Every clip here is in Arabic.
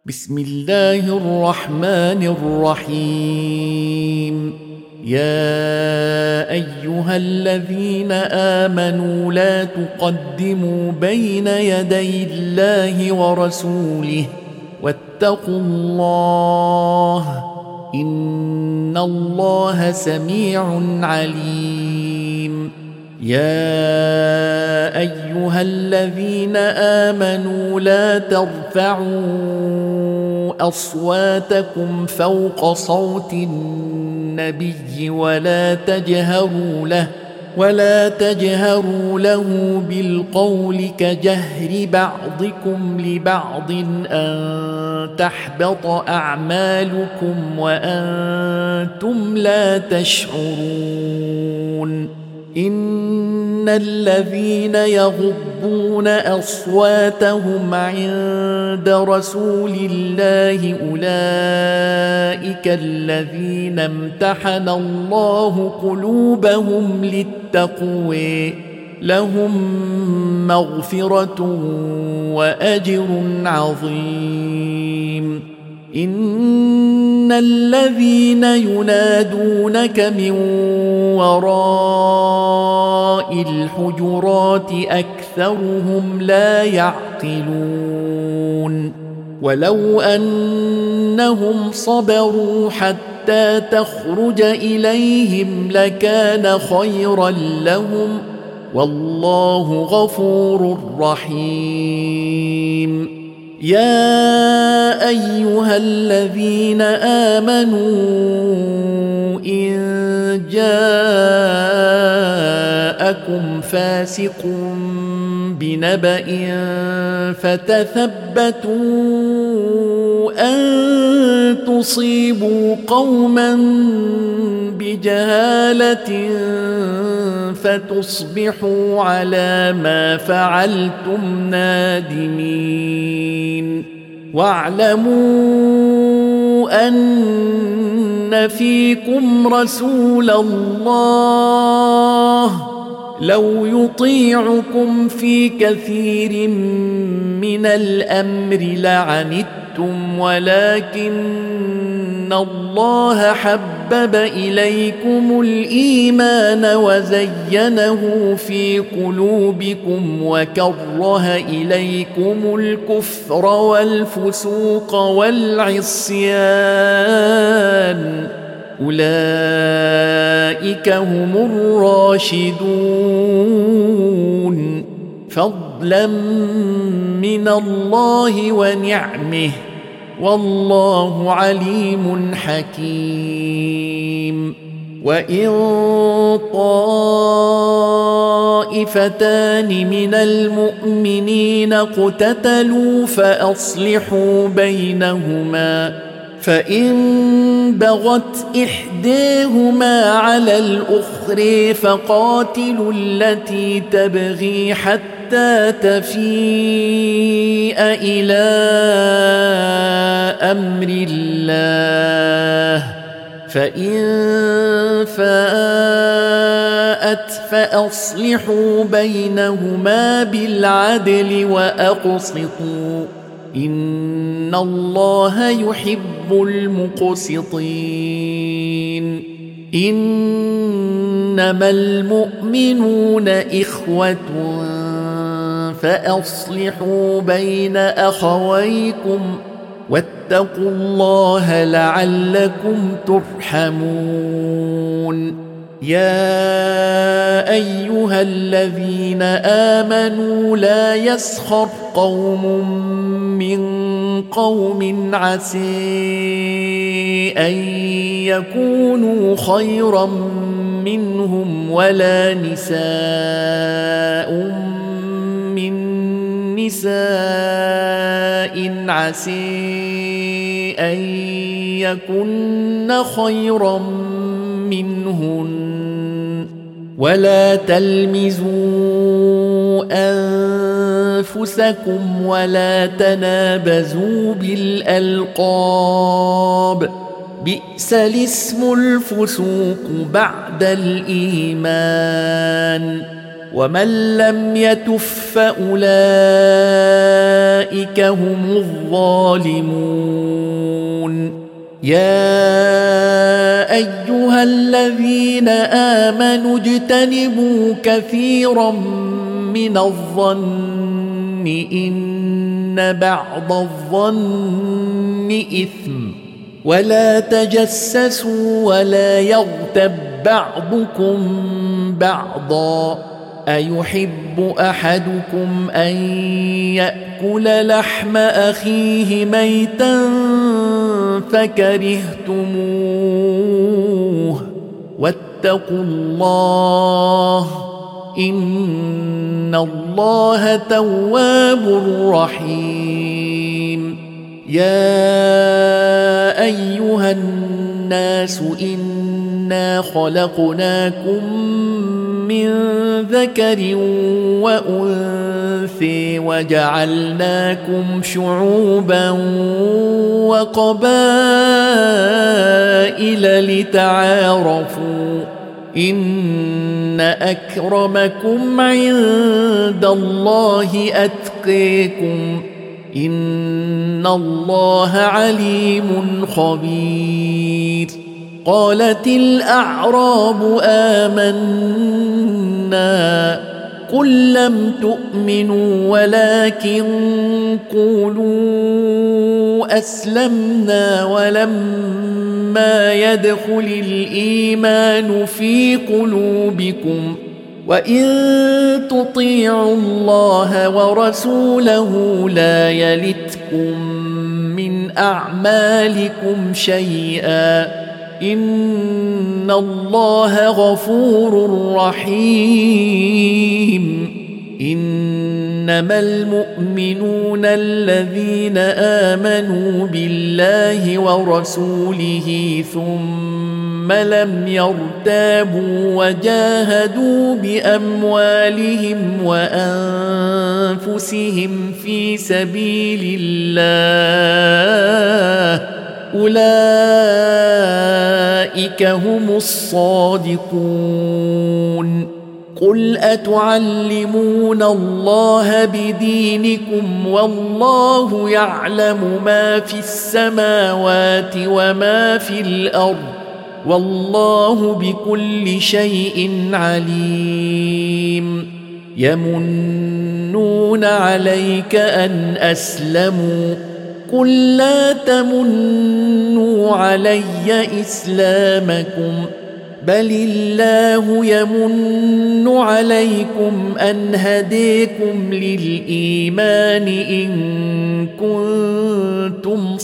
بسم الله الرحمن الرحيم. يا أيها الذين آمنوا لا تقدموا بين يدي الله ورسوله واتقوا الله إن الله سميع عليم. يا أيها الذين آمنوا لا ترفعوا أصواتكم فوق صوت النبي ولا تجهروا له بالقول كجهر بعضكم لبعض أن تحبط أعمالكم وأنتم لا تشعرون. إن الذين يغضون أصواتهم عند رسول الله أولئك الذين امتحن الله قلوبهم للتقوى لهم مغفرة وأجر عظيم. إن الذين ينادونك من وراء الحجرات أكثرهم لا يعقلون. ولو أنهم صبروا حتى تخرج إليهم لكان خيرا لهم والله غفور رحيم. يا أيها الذين آمنوا إن جاءكم فاسق بنبأ فتثبتوا أن تصيبوا قوما بجهالة فتصبحوا على ما فعلتم نادمين. واعلموا أن فيكم رسول الله لو يطيعكم في كثير من الأمر لعنتم ولكن الله حبب إليكم الإيمان وزينه في قلوبكم وكره إليكم الكفر والفسوق والعصيان أولئك هم الراشدون فضلا من الله ونعمه والله عليم حكيم. وإن طائفتان من المؤمنين اقتتلوا فأصلحوا بينهما فإن بغت إحداهما على الأخرى فقاتلوا التي تبغي حتى تفيء إلى أمر الله فإن فاءت فأصلحوا بينهما بالعدل وأقسطوا إن الله يحب المقسطين. إنما المؤمنون إخوة فأصلحوا بين أخويكم واتقوا الله لعلكم ترحمون. يا أيها الذين آمنوا لا يسخر قوم من قوم عسى أن يكونوا خيرا منهم ولا نساء من نساء عسى أن يكن خيرا منهن ولا تلمزوا أنفسكم ولا تنابزوا بالألقاب بئس الاسم الفسوق بعد الإيمان ومن لم يتف فأولئك هم الظالمون يا أيها الذين آمنوا اجتنبوا كثيرا من الظن إن بعض الظن إثم ولا تجسسوا ولا يغتب بعضكم بعضا أيحب أحدكم أن يأكل لحم أخيه ميتا فكرهتموه واتقوا الله إن الله تواب رحيم يا أيها الناس إنا خلقناكم من ذكر وأنثى وجعلناكم شعوبا وقبائل لتعارفوا إن أكرمكم عند الله أتقاكم إن الله عليم خبير قالت الأعراب آمنا قل لم تؤمنوا ولكن قولوا أسلمنا ولما يدخل الإيمان في قلوبكم وإن تطيعوا الله ورسوله لا يلتكم من أعمالكم شيئا إن الله غفور رحيم إنما المؤمنون الذين آمنوا بالله ورسوله ثم لم يرتابوا وجاهدوا بأموالهم وأنفسهم في سبيل الله أولئك هم الصادقون قل أتعلمون الله بدينكم والله يعلم ما في السماوات وما في الأرض والله بكل شيء عليم يمنون عليك أن أسلموا قل لا تمنوا علي إسلامكم بل الله يمن عليكم أن هديكم للإيمان إن كنتم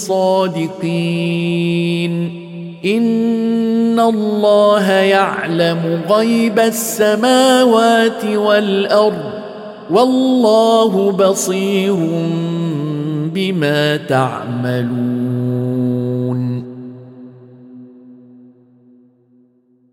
صادقين إن الله يعلم غيب السماوات والأرض والله بصير بما تعملون